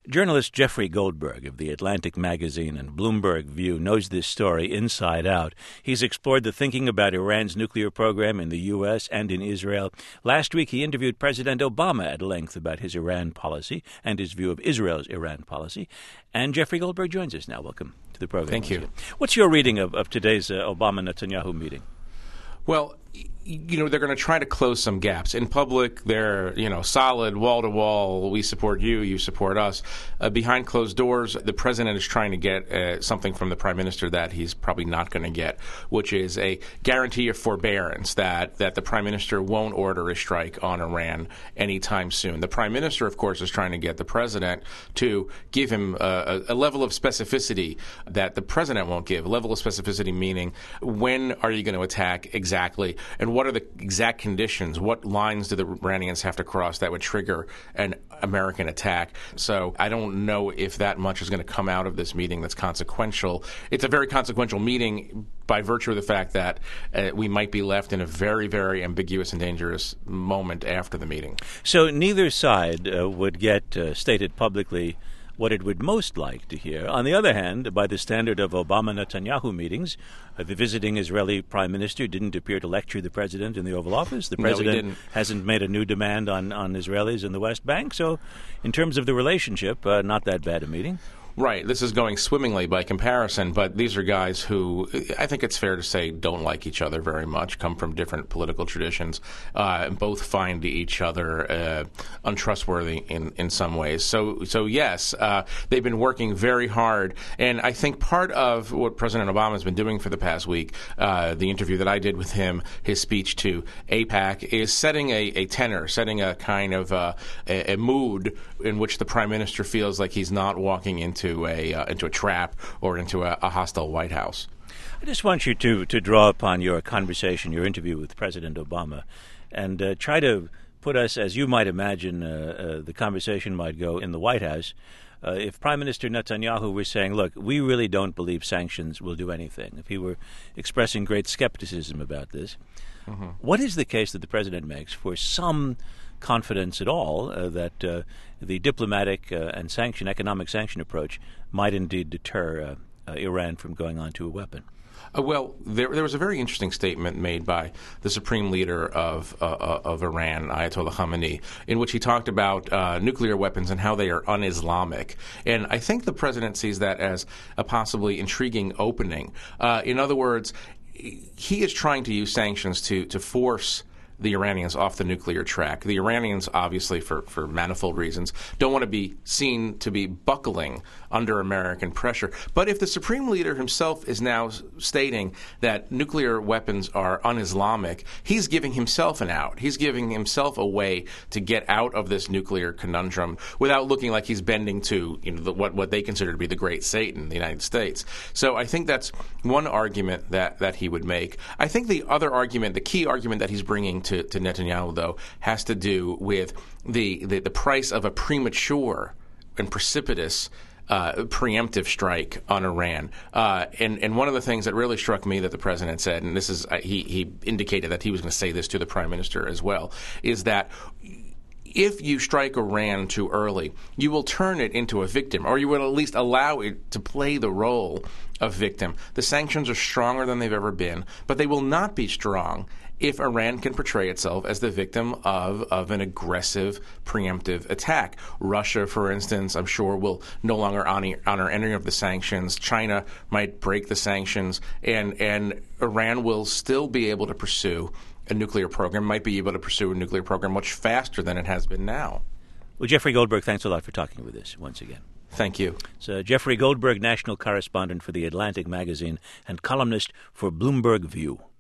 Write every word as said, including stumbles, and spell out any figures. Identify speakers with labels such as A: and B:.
A: Journalist Jeffrey Goldberg of The Atlantic Magazine and Bloomberg View knows this story inside out. He's explored the thinking about Iran's nuclear program in the U S and in Israel. Last week, he interviewed President Obama at length about his Iran policy and his view of Israel's Iran policy. And Jeffrey Goldberg joins us now. Welcome to the program.
B: Thank you.
A: What's your reading of, of today's uh, Obama-Netanyahu meeting?
B: Well, you know, they're going to try to close some gaps. In public, they're, you know, solid, wall-to-wall, we support you, you support us. Uh, behind closed doors, the president is trying to get uh, something from the prime minister that he's probably not going to get, which is a guarantee of forbearance that, that the prime minister won't order a strike on Iran anytime soon. The prime minister, of course, is trying to get the president to give him a, a level of specificity that the president won't give, a level of specificity meaning when are you going to attack exactly, and what are the exact conditions? What lines do the Iranians have to cross that would trigger an American attack? So I don't know if that much is going to come out of this meeting that's consequential. It's a very consequential meeting by virtue of the fact that uh, we might be left in a very, very ambiguous and dangerous moment after the meeting.
A: So neither side uh, would get uh, stated publicly what it would most like to hear. On the other hand, by the standard of Obama-Netanyahu meetings, uh, the visiting Israeli prime minister didn't appear to lecture the president in the Oval Office. The president
B: no,
A: hasn't made a new demand on, on Israelis in the West Bank. So in terms of the relationship, uh, not that bad a meeting.
B: Right. This is going swimmingly by comparison, but these are guys who I think it's fair to say don't like each other very much, come from different political traditions, uh, and both find each other uh, untrustworthy in, in some ways. So, so yes, uh, they've been working very hard, and I think part of what President Obama has been doing for the past week, uh, the interview that I did with him, his speech to AIPAC, is setting a, a tenor, setting a kind of uh, a, a mood in which the prime minister feels like he's not walking into into a uh, into a trap or into a, a hostile White House.
A: I just want you to to draw upon your conversation, your interview with President Obama, and uh, try to put us, as you might imagine, uh, uh, the conversation might go in the White House. Uh, if Prime Minister Netanyahu were saying, look, we really don't believe sanctions will do anything, if he were expressing great skepticism about this, mm-hmm. What is the case that the president makes for some confidence at all uh, that uh, the diplomatic uh, and sanction, economic sanction approach might indeed deter uh, uh, Iran from going on to a weapon?
B: Uh, well, there, there was a very interesting statement made by the supreme leader of uh, of Iran, Ayatollah Khamenei, in which he talked about uh, nuclear weapons and how they are un-Islamic. And I think the president sees that as a possibly intriguing opening. Uh, in other words, he is trying to use sanctions to, to force the Iranians off the nuclear track. The Iranians, obviously, for, for manifold reasons, don't want to be seen to be buckling under American pressure. But if the supreme leader himself is now stating that nuclear weapons are un-Islamic, he's giving himself an out. He's giving himself a way to get out of this nuclear conundrum without looking like he's bending to, you know, the, what, what they consider to be the great Satan, the United States. So I think that's one argument that, that he would make. I think the other argument, the key argument that he's bringing to To, to Netanyahu, though, has to do with the, the, the price of a premature and precipitous uh, preemptive strike on Iran. Uh, and, and one of the things that really struck me that the president said, and this is uh, he, he indicated that he was going to say this to the prime minister as well, is that if you strike Iran too early, you will turn it into a victim, or you will at least allow it to play the role of victim. The sanctions are stronger than they've ever been, but they will not be strong if Iran can portray itself as the victim of, of an aggressive, preemptive attack. Russia, for instance, I'm sure will no longer honor, honor any of the sanctions. China might break the sanctions, and, and Iran will still be able to pursue a nuclear program, might be able to pursue a nuclear program much faster than it has been now.
A: Well, Jeffrey Goldberg, thanks a lot for talking with us once again.
B: Thank you.
A: So Jeffrey Goldberg, national correspondent for The Atlantic Magazine and columnist for Bloomberg View.